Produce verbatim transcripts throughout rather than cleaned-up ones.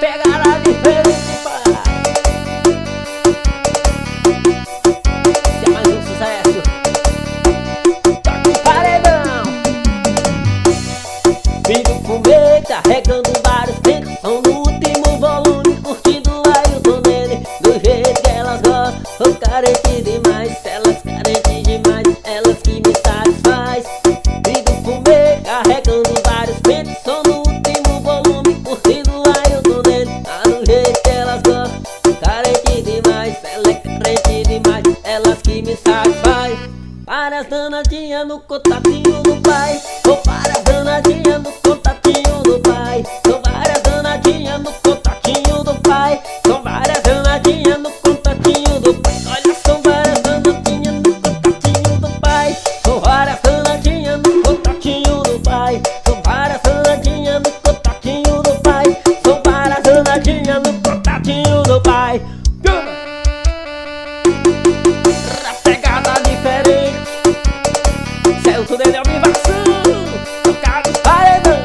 pegada diferente, pai. Esse é mais um sucesso. Toca o paredão. Filho fumê, carregando vários ventos. São no último volume, curtindo aí o som dele. Do jeito que elas gostam, sou carente demais. Elas carentes demais, elas que me satisfaz. Filho fumê, carregando vários ventos. São no último volume, curtindo aí o som dele. Ah, do jeito que elas gostam, sou carente demais. Ela é carente demais, elas que me satisfaz. Várias danadinhas no contatinho do pai. Sou várias danadinhas no contatinho do pai. São várias danadinhas no contatinho do pai. São várias danadinhas no contatinho do pai. Olha, são várias danadinhas no contatinho do pai. São várias danadinhas no contatinho do pai. São várias danadinhas no contatinho do pai. São várias danadinhas no contatinho do pai. A pegada diferente. Celso dele é uma invasão. Tocado os paredão.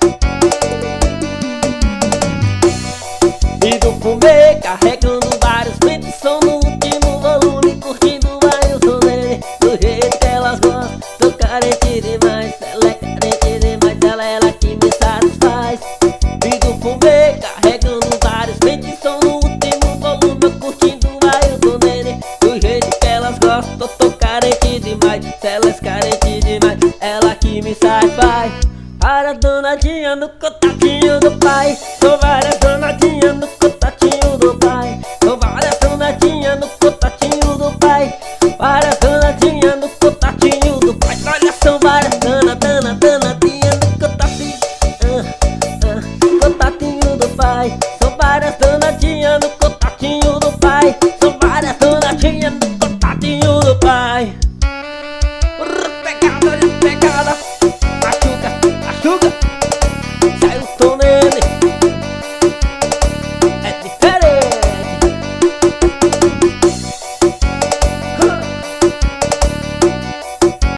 E do fumê, carregando vários ventos. São no último volume, curtindo vai o som dele. Do jeito que elas gostam, tô carente demais. Ela é carente demais, ela é ela que me satisfaz. E do fumê, carregando vários ventos. São no último volume, eu curtindo vai o som dele. Do jeito que elas gostam, tô, tô carente demais. Elas carente demais, ela que me satisfaz. Várias danadinhas no contatinho do pai. São várias danadinhas no contatinho do pai. São várias danadinhas no contatinho do pai. Várias danadinhas no contatinho do pai. Olha, são várias dana, dana, danadinhas no contatinho, ah, ah, contatinho do pai. São várias danadinhas no contatinho do pai. São várias danadinhas no contatinho do pai. Pegada, pegada.